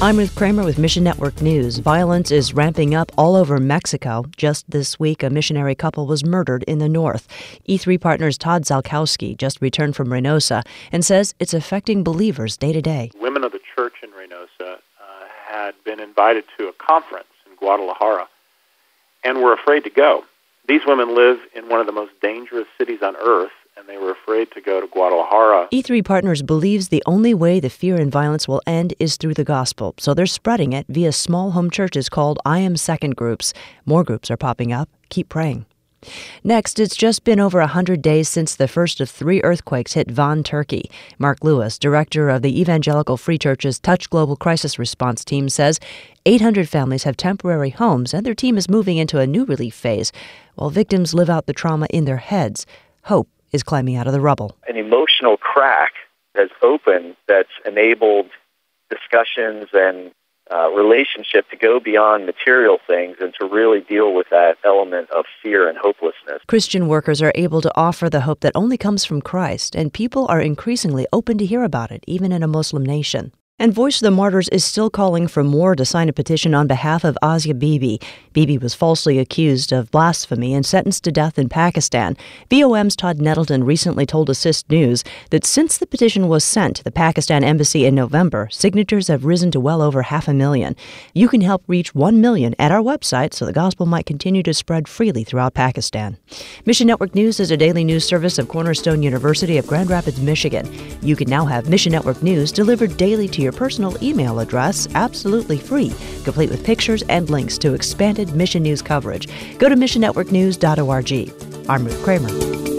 I'm Ruth Kramer with Mission Network News. Violence is ramping up all over Mexico. Just this week, a missionary couple was murdered in the north. E3 Partners Todd Zalkowski just returned from Reynosa and says it's affecting believers day to day. Women of the church in Reynosa had been invited to a conference in Guadalajara and were afraid to go. These women live in one of the most dangerous cities on earth, and they were afraid to go to Guadalajara. E3 Partners believes the only way the fear and violence will end is through the gospel, so they're spreading it via small home churches called I Am Second groups. More groups are popping up. Keep praying. Next, it's just been over 100 days since the first of 3 earthquakes hit Van, Turkey. Mark Lewis, director of the Evangelical Free Church's Touch Global Crisis Response Team, says 800 families have temporary homes and their team is moving into a new relief phase. While victims live out the trauma in their heads, hope is climbing out of the rubble. An emotional crack has opened that's enabled discussions and relationship to go beyond material things and to really deal with that element of fear and hopelessness. Christian workers are able to offer the hope that only comes from Christ, and people are increasingly open to hear about it, even in a Muslim nation. And Voice of the Martyrs is still calling for more to sign a petition on behalf of Asia Bibi. Bibi was falsely accused of blasphemy and sentenced to death in Pakistan. VOM's Todd Nettleton recently told Assist News that since the petition was sent to the Pakistan embassy in November, signatures have risen to well over 500,000. You can help reach 1 million at our website so the gospel might continue to spread freely throughout Pakistan. Mission Network News is a daily news service of Cornerstone University of Grand Rapids, Michigan. You can now have Mission Network News delivered daily to your personal email address, absolutely free, complete with pictures and links to expanded mission news coverage. Go to missionnetworknews.org. I'm Ruth Kramer.